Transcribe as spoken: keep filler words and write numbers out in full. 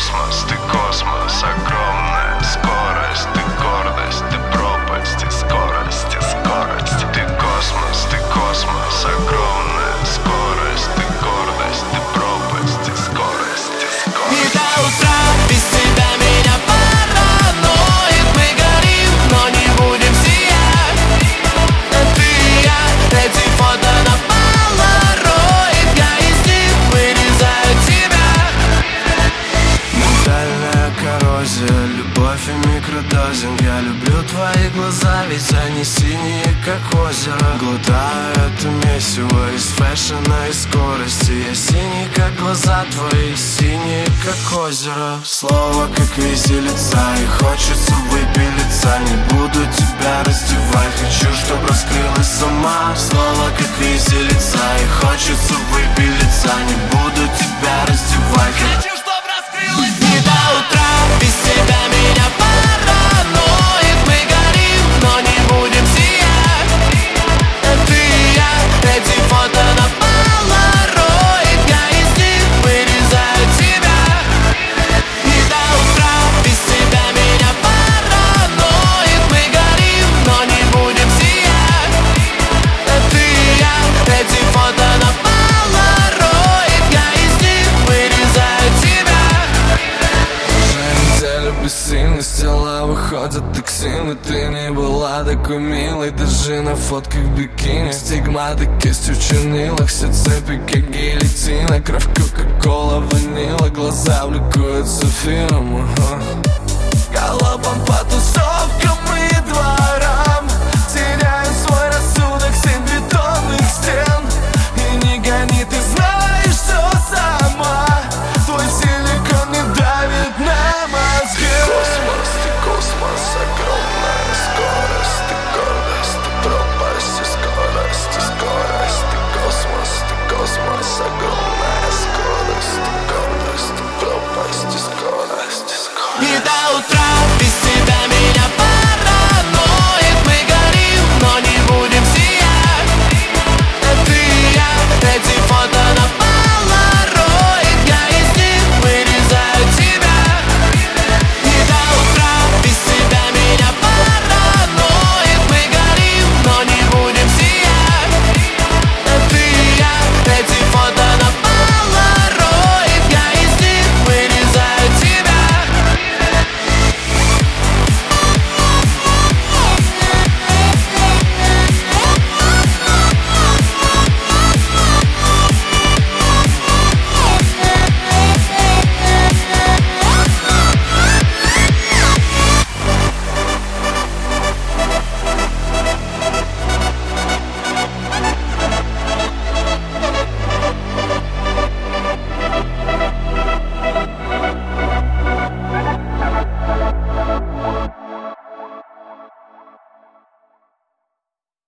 космос, ты космос, огромная скорость, ты гордость, ты пропасть, и скорость, и скорость. Ты космос, ты космос, огромная скорость, ты гордость, ты пропасть, и скорость, и скорость. И до утра без тебя меня параноид. Мы горим, но не будем сиять. Ты и я, эти фото на полароид. Я из них вырезаю тебя. Ментальная коррозия, любовь и микродозинг. Я люблю твои глаза, ведь они синие, как озеро. Глотаю это месиво из фэшена и скорости. Я синий, как глаза твои, синие, как озеро. Слово, как виселица, и хочется выпилиться. Не буду тебя раздевать, хочу, чтоб раскрылась сама. Слово, как виселица, и хочется выпилиться. Не буду тебя раздевать, хочу, чтоб раскрылась сама. И до утра без тебя меня параноид. Мы горим, но не будем сиять. Ты и я, эти фото на полароид. Я из них вырезаю тебя. И до утра без тебя меня параноид. Мы горим, но не будем сиять. Ты и я, эти фото на полароид. Я из них вырезаю тебя. неделю бессильность, тела выходят токсины. Ты не была такой милой, даже на фотках в бикини. Стигматы кистью в чернилах, все цепи как гильотина. Кровь, кока-кола, ванила, глаза влекут с эфиром. Галопом по тусовкам